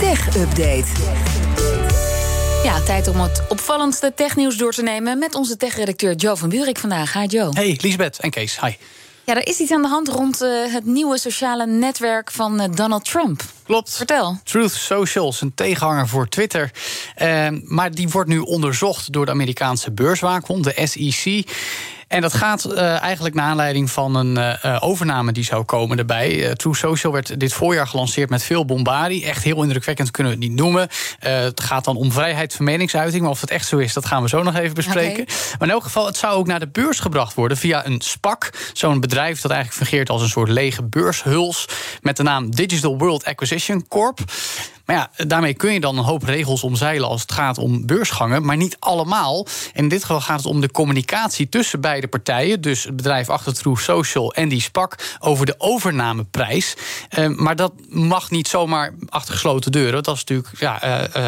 Tech Update. Ja, tijd om het opvallendste technieuws door te nemen met onze tech-redacteur Jo van Buurik vandaag. Hi Jo. Hey, Liesbeth en Kees. Hi. Ja, er is iets aan de hand rond het nieuwe sociale netwerk van Donald Trump. Klopt. Vertel. Truth Social is een tegenhanger voor Twitter. Maar die wordt nu onderzocht door de Amerikaanse beurswaakhond, de SEC. En dat gaat eigenlijk naar aanleiding van een overname die zou komen erbij. Truth Social werd dit voorjaar gelanceerd met veel bombardie. Echt heel indrukwekkend kunnen we het niet noemen. Het gaat dan om vrijheid van meningsuiting. Maar of het echt zo is, dat gaan we zo nog even bespreken. Okay. Maar in elk geval, het zou ook naar de beurs gebracht worden via een SPAC. Zo'n bedrijf dat eigenlijk fungeert als een soort lege beurshuls met de naam Digital World Acquisition Corp. Maar ja, daarmee kun je dan een hoop regels omzeilen als het gaat om beursgangen, maar niet allemaal. En in dit geval gaat het om de communicatie tussen beide partijen, dus het bedrijf achter Truth Social en die SPAC, over de overnameprijs. Maar dat mag niet zomaar achter gesloten deuren. Dat is natuurlijk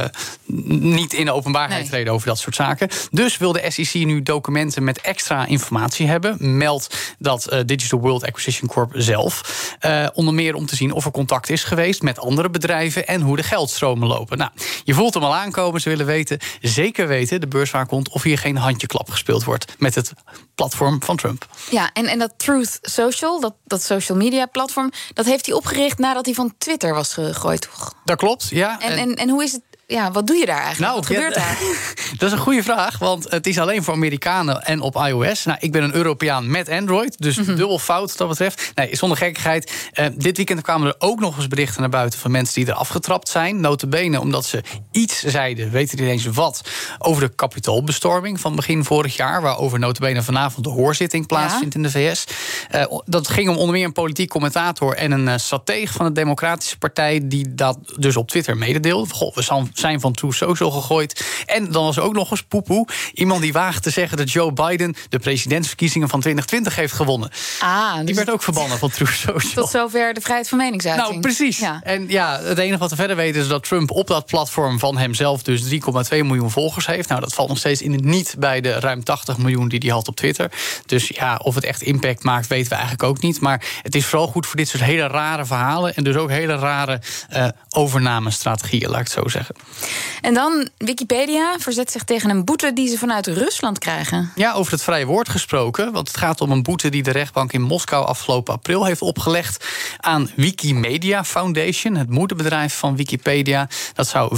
niet in de openbaarheid treden over dat soort zaken. Dus wil de SEC nu documenten met extra informatie hebben. Meldt dat Digital World Acquisition Corp zelf. Onder meer om te zien of er contact is geweest met andere bedrijven en hoe de geldstromen lopen. Nou, je voelt hem al aankomen. Ze willen zeker weten, de beurswaakhond, of hier geen handjeklap gespeeld wordt met het platform van Trump. Ja, en dat Truth Social, dat social media platform, dat heeft hij opgericht nadat hij van Twitter was gegooid, toch? Dat klopt, ja. En hoe is het? Ja, wat doe je daar eigenlijk? Wat gebeurt daar? Dat is een goede vraag, want het is alleen voor Amerikanen en op iOS. Nou, ik ben een Europeaan met Android, dus dubbel fout wat dat betreft. Nee, zonder gekkigheid. Dit weekend kwamen er ook nog eens berichten naar buiten van mensen die er afgetrapt zijn. Nota bene omdat ze iets zeiden, weten niet eens wat, over de Capitoolbestorming van begin vorig jaar, waarover nota bene vanavond de hoorzitting plaatsvindt in de VS. Dat ging om onder meer een politiek commentator en een stratege van de Democratische Partij die dat dus op Twitter mededeelde. Goh, we zijn van Truth Social gegooid. En dan was er ook nog eens poepoe. Iemand die waagt te zeggen dat Joe Biden de presidentsverkiezingen van 2020 heeft gewonnen. Dus die werd ook verbannen van Truth Social. Tot zover de vrijheid van meningsuiting. Nou, precies. Ja. En ja, het enige wat we verder weten is dat Trump op dat platform van hemzelf dus 3,2 miljoen volgers heeft. Nou, dat valt nog steeds in het niet bij de ruim 80 miljoen die hij had op Twitter. Dus ja, of het echt impact maakt, weten we eigenlijk ook niet. Maar het is vooral goed voor dit soort hele rare verhalen en dus ook hele rare overnamestrategieën, laat ik het zo zeggen. En dan, Wikipedia verzet zich tegen een boete die ze vanuit Rusland krijgen. Ja, over het vrije woord gesproken. Want het gaat om een boete die de rechtbank in Moskou afgelopen april heeft opgelegd aan Wikimedia Foundation, het moederbedrijf van Wikipedia. Dat zou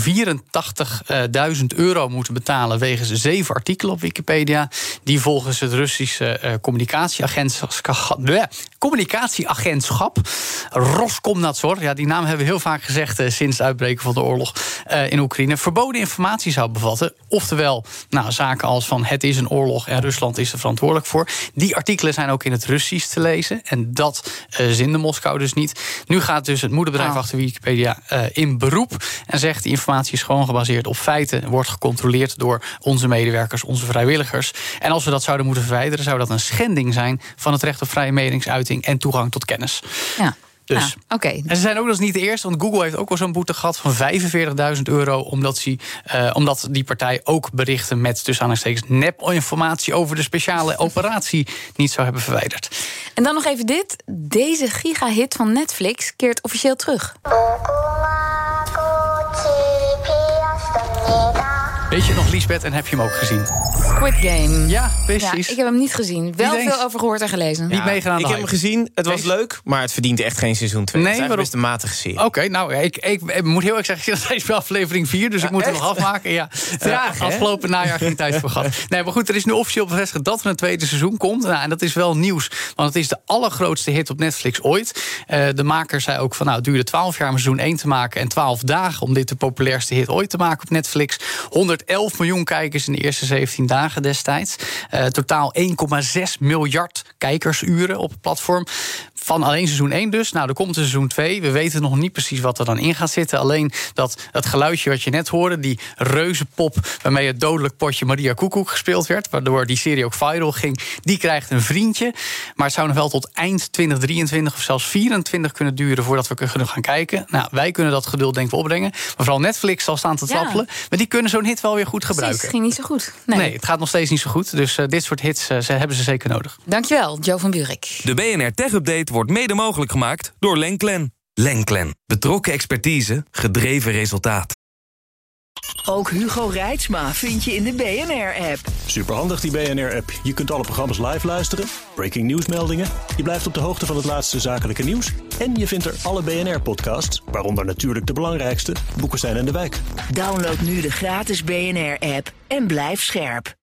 €84.000 moeten betalen wegens 7 artikelen op Wikipedia, die volgens het Russische communicatieagentschap Roskomnadzor, ja, die naam hebben we heel vaak gezegd sinds het uitbreken van de oorlog in Oekraïne, verboden informatie zou bevatten. Oftewel, zaken als van het is een oorlog en Rusland is er verantwoordelijk voor. Die artikelen zijn ook in het Russisch te lezen. En dat zinde Moskou dus niet. Nu gaat dus het moederbedrijf achter Wikipedia in beroep en zegt die informatie is gewoon gebaseerd op feiten, wordt gecontroleerd door onze medewerkers, onze vrijwilligers. En als we dat zouden moeten verwijderen, zou dat een schending zijn van het recht op vrije meningsuiting en toegang tot kennis. Ja. Dus. Okay. En ze zijn ook nog eens niet de eerste, want Google heeft ook al zo'n boete gehad van €45.000, omdat die partij ook berichten met tussen aanhalingstekens nep-informatie over de speciale operatie niet zou hebben verwijderd. En dan nog even dit. Deze gigahit van Netflix keert officieel terug. Weet je nog, Liesbeth, en heb je hem ook gezien? Squid Game. Ja, precies. Ja, ik heb hem niet gezien. Wel veel over gehoord en gelezen. Niet meegedaan. Ik heb hem gezien, het was leuk, maar het verdient echt geen seizoen 2. Het is best een matige serie. Oké, nou, ik moet heel erg zeggen, ik zit nog steeds bij aflevering 4, dus ik moet hem nog afmaken. Ja. Afgelopen najaar geen tijd voor gehad. Nee, maar goed, er is nu officieel bevestigd dat er een tweede seizoen komt. Nou, en dat is wel nieuws, want het is de allergrootste hit op Netflix ooit. De maker zei ook van, het duurde 12 jaar om seizoen 1 te maken en 12 dagen om dit de populairste hit ooit te maken op Netflix. 111 miljoen kijkers in de eerste 17 dagen destijds. Totaal 1,6 miljard kijkersuren op het platform. Van alleen seizoen 1 dus. Nou, er komt een seizoen 2. We weten nog niet precies wat er dan in gaat zitten. Alleen dat het geluidje wat je net hoorde, die reuzenpop waarmee het dodelijk potje Maria Koekoek gespeeld werd, waardoor die serie ook viral ging, die krijgt een vriendje. Maar het zou nog wel tot eind 2023 of zelfs 2024 kunnen duren voordat we kunnen gaan kijken. Nou, wij kunnen dat geduld denk ik wel opbrengen. Maar vooral Netflix zal staan te trappelen. Maar die kunnen zo'n hit wel weer goed gebruiken. Precies, het ging niet zo goed. Nee, het gaat nog steeds niet zo goed. Dus dit soort hits hebben ze zeker nodig. Dankjewel, Jo van Buurik. De BNR Tech Update wordt mede mogelijk gemaakt door Lenklen. Lenklen. Betrokken expertise, gedreven resultaat. Ook Hugo Reitsma vind je in de BNR-app. Superhandig die BNR-app. Je kunt alle programma's live luisteren, breaking nieuwsmeldingen. Je blijft op de hoogte van het laatste zakelijke nieuws. En je vindt er alle BNR-podcasts, waaronder natuurlijk de belangrijkste, Boekenstein en de Wijk. Download nu de gratis BNR-app en blijf scherp.